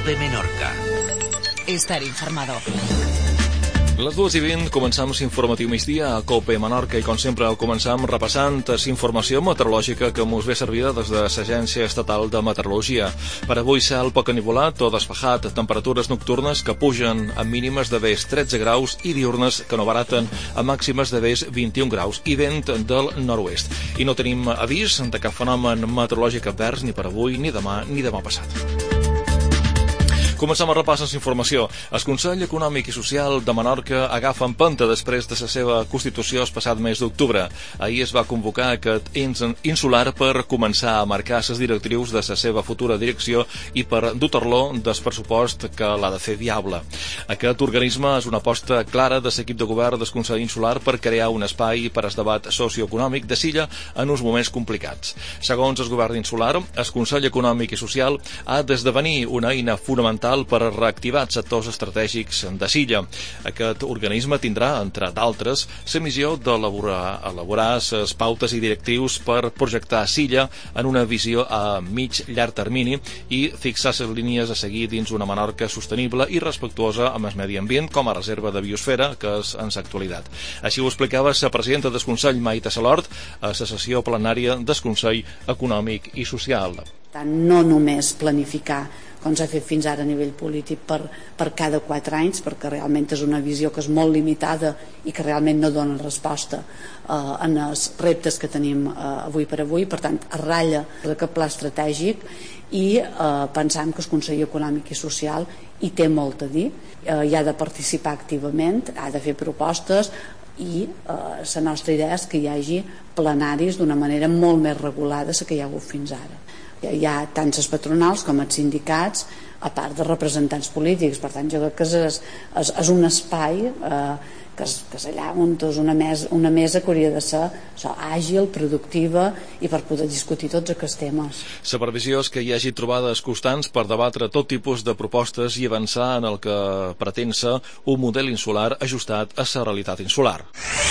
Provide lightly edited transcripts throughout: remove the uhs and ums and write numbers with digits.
COPE Menorca. Estar informado. Les 2:20 començam l'informatiu migdia a COPE Menorca i, com sempre, el començam repassant la informació meteorològica que mos ve servida des de l'Agència Estatal de Meteorologia. Per avui, cel poc enivolat o despejat, temperatures nocturnes que pugen a mínimes de vés 13 graus i diurnes que no baraten a màximes de vés 21 graus i vent del nord-oest. I no tenim avís de cap fenomen meteorològic advers ni per avui, ni demà passat. Comencem a repassar la informació. El Consell Econòmic i Social de Menorca agafa empenta després de la seva constitució el passat mes d'octubre. Ahir es va convocar aquest ens insular per començar a marcar les directrius de la seva futura direcció i per dotar-lo del pressupost que l'ha de fer viable. Aquest organisme és una aposta clara de l'equip de govern del Consell Insular per crear un espai per al debat socioeconòmic de l'illa en uns moments complicats. Segons el govern insular, el Consell Econòmic i Social ha d'esdevenir una eina fonamental per reactivar els sectors estratègics de l'illa. Aquest organisme tindrà, entre d'altres, la missió d'elaborar les pautes i directius per projectar l'illa en una visió a mig-llarg termini i fixar les línies a seguir dins una Menorca sostenible i respectuosa amb el medi ambient com a reserva de biosfera que és en l'actualitat. Així ho explicava la presidenta del Consell, Maite Salort, a la sessió plenària del Consell Econòmic i Social. No només planificar com s'ha fet fins ara a nivell polític per cada 4 anys, perquè realment és una visió que és molt limitada i que realment no dona resposta en els reptes que tenim avui per avui. Per tant, es ratlla aquest pla estratègic i pensam que el Consell Econòmic i Social hi té molt a dir, hi ha de participar activament, ha de fer propostes i la nostra idea és que hi hagi plenaris d'una manera molt més regulada de la que hi ha hagut fins ara. Hi ha tant les patronals com els sindicats, a part de representants polítics. Per tant, jo crec que és un espai que és allà on és una mesa que hauria de ser àgil, productiva i per poder discutir tots aquests temes. La previsió és que hi hagi trobades constants per debatre tot tipus de propostes i avançar en el que pretén ser un model insular ajustat a la realitat insular.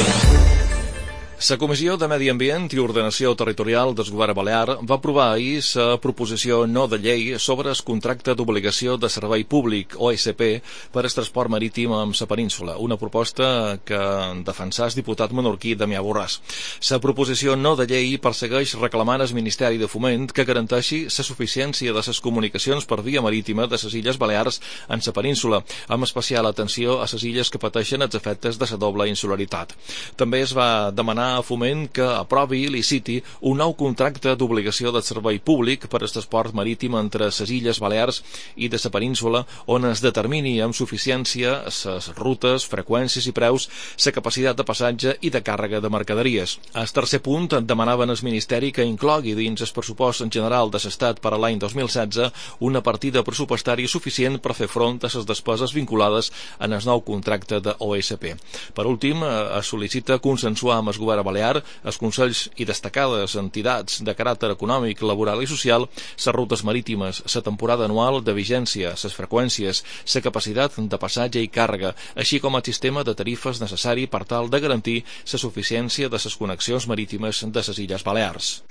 La Comissió de Medi Ambient i Ordenació Territorial del Govern Balear va aprovar ahir la proposició no de llei sobre el contracte d'obligació de servei públic, OSP, per al transport marítim amb la península, una proposta que defensà el diputat menorquí Damià Borràs. La proposició no de llei persegueix reclamant al Ministeri de Foment que garanteixi la suficiència de les comunicacions per via marítima de les Illes Balears en la península, amb especial atenció a les illes que pateixen els efectes de la doble insularitat. També es va demanar a Foment que aprovi i liciti un nou contracte d'obligació de servei públic per al transport marítim entre les Illes Balears i de la península, on es determini amb suficiència les rutes, freqüències i preus, la capacitat de passatge i de càrrega de mercaderies. Al tercer punt demanaven al Ministeri que inclogui dins el pressupost general de l'Estat per a l'any 2016 una partida pressupostària suficient per fer front a les despeses vinculades en el nou contracte de OSP. Per últim, es sol·licita consensuar amb el govern Balear, els consells i destacades entitats de caràcter econòmic, laboral i social, les rutes marítimes, la temporada anual de vigència, les freqüències, la capacitat de passatge i càrrega, així com el sistema de tarifes necessari per tal de garantir la suficiència de les connexions marítimes de les Illes Balears.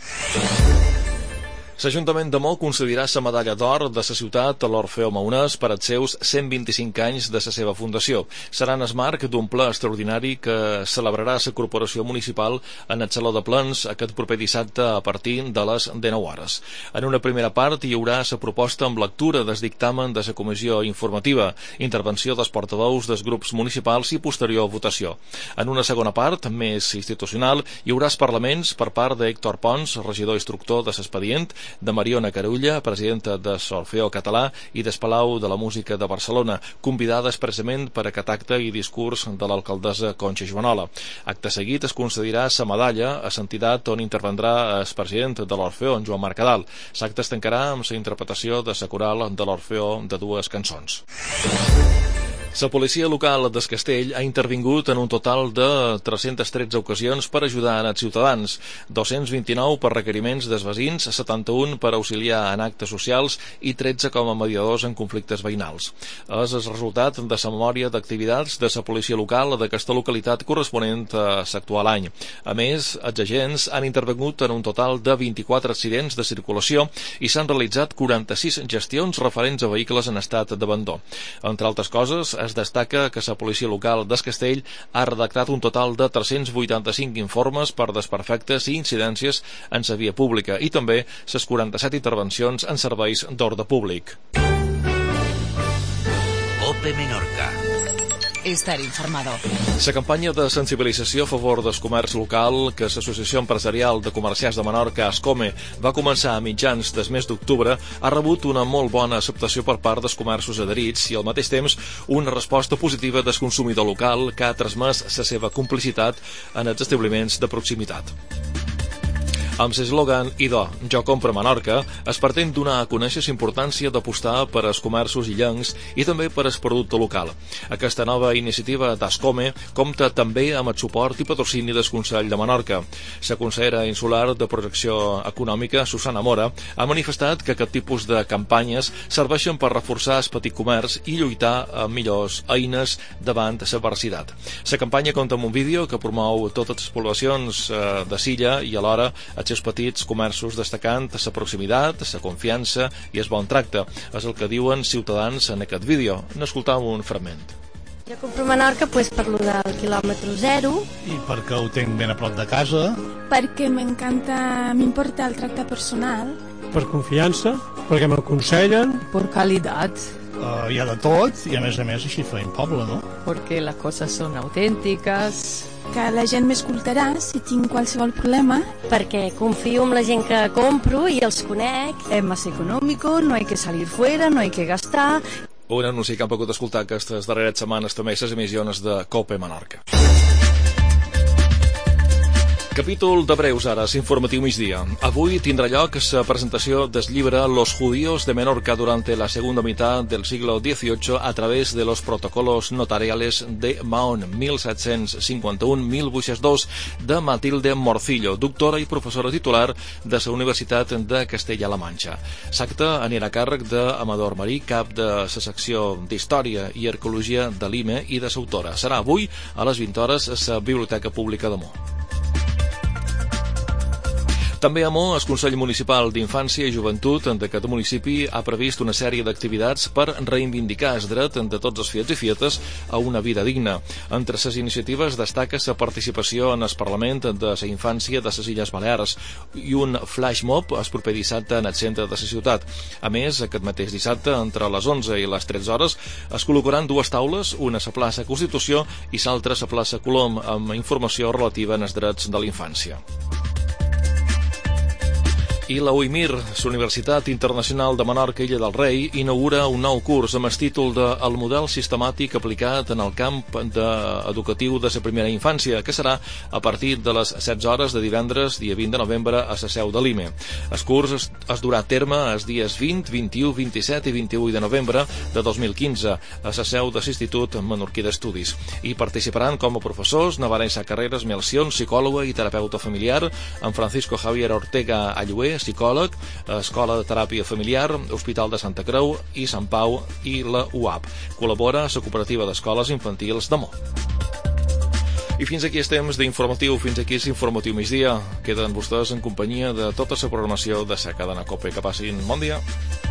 L'Ajuntament de Mó concedirà la medalla d'or de la ciutat a l'Orfeó Maonès per als seus 125 anys de la seva fundació. Serà en el marc d'un ple extraordinari que celebrarà la Corporació Municipal en el Saló de Plens aquest proper dissabte a partir de les 19 hores. En una primera part hi haurà la proposta amb lectura del dictamen de la comissió informativa, intervenció dels portaveus dels grups municipals i posterior votació. En una segona part, més institucional, hi haurà els parlaments per part d'Héctor Pons, regidor instructor de l'Expedient, de Mariona Carulla, presidenta de l'Orfeó Català i del Palau de la Música de Barcelona, convidada expressament per aquest acte i discurs de l'alcaldessa Conxa Joanola. Acte seguit es concedirà la medalla a l'entitat on intervendrà el president de l'Orfeó, en Joan Mercadal. L'acte es tancarà amb la interpretació de la coral de l'Orfeó de dues cançons. La policia local d'Es Castell ha intervingut en un total de 313 ocasions per ajudar els ciutadans, 229 per requeriments dels veïns, 71 per auxiliar en actes socials i 13 com a mediadors en conflictes veïnals. És el resultat de la memòria d'activitats de la policia local d'aquesta localitat corresponent a l'actual any. A més, els agents han intervingut en un total de 24 accidents de circulació i s'han realitzat 46 gestions referents a vehicles en estat d'abandó. Entre altres coses, es destaca que la policia local d'Es Castell ha redactat un total de 385 informes per desperfectes i incidències en la via pública i també les 47 intervencions en serveis d'ordre públic. COPE Menorca. Estar informado. La campanya de sensibilització a favor del comerç local que l'Associació Empresarial de Comerciants de Menorca, ASCOME, va començar a mitjans del mes d'octubre ha rebut una molt bona acceptació per part dels comerços adherits i al mateix temps una resposta positiva del consumidor local que ha transmès la seva complicitat en els establiments de proximitat. Amb l'eslògan "Idò, jo compro a Menorca", es pretén donar a conèixer la importància d'apostar per als comerços illencs i també per al producte local. Aquesta nova iniciativa d'ASCOME compta també amb el suport i patrocini del Consell de Menorca. La consellera insular de Projecció Econòmica, Susana Mora, ha manifestat que aquest tipus de campanyes serveixen per reforçar el petit comerç i lluitar amb millors eines davant l'adversitat. La campanya compta amb un vídeo que promou totes les poblacions de l'illa i alhora els seus petits comerços destacant la proximitat, la confiança i el bon tracte. És el que diuen ciutadans en aquest vídeo. N'escoltam un fragment. Jo compro a Menorca per lo del quilòmetre zero. I perquè ho tinc ben a prop de casa. Perquè m'importa el tracte personal. Per confiança, perquè m'aconsellen. Per qualitat. Hi ha de tot i a més així feim poble, no? Perquè les coses són autèntiques. Que la gent m'escoltarà si tinc qualsevol problema. Perquè confio en la gent que compro i els conec. És més econòmico, no hay que salir fuera, no hay que gastar. Un anunci que han pogut escoltar aquestes darreres setmanes també les emissions de COPE Menorca. Capítol de breus ara, informatiu migdia. Avui tindrà lloc la presentació del llibre Los judíos de Menorca durante la segunda mitad del siglo XVIII a través de los protocolos notariales de Mahón, 1751-1802, de Matilde Morcillo, doctora i professora titular de la Universitat de Castella-La Manxa. L'acte anirà a càrrec d'Amador Marí, cap de la secció d'Història i Arqueologia de l'IME i de l'autora. Serà avui a les 20 hores a la Biblioteca Pública de Mo. També a Mo, el Consell Municipal d'Infància i Joventut d'aquest municipi ha previst una sèrie d'activitats per reivindicar el dret de tots els fiets i fietes a una vida digna. Entre les iniciatives destaca la participació en el Parlament de la Infància de les Illes Balears i un flash mob el proper dissabte en el centre de la ciutat. A més, aquest mateix dissabte, entre les 11 i les 13 hores, es col·locaran dues taules, una a la plaça Constitució i l'altra a la plaça Colom, amb informació relativa als drets de la infància. I la UIMIR, la Universitat Internacional de Menorca Illa del Rei, inaugura un nou curs amb el títol de El model sistemàtic aplicat en el camp educatiu de la primera infància, que serà a partir de les 16 hores de divendres, dia 20 de novembre, a la seu de l'IME. El curs es durà a terme els dies 20, 21, 27 i 28 de novembre de 2015 a la seu de l'Institut Menorquí d'Estudis. Hi participaran com a professors Navaresa Carreras Melcion, psicòloga i terapeuta familiar, en Francisco Javier Ortega Allué, psicòleg, Escola de Teràpia Familiar, Hospital de Santa Creu i Sant Pau i la UAP. Col·labora a la Cooperativa d'Escoles Infantils de Mo. I fins aquí el temps d'informatiu, fins aquí l'informatiu migdia. Queden vostès en companyia de tota la programació de la cadena COPE. Que passin bon dia.